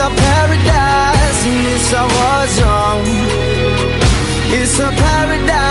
a paradise, and it's our war zone. It's a paradise.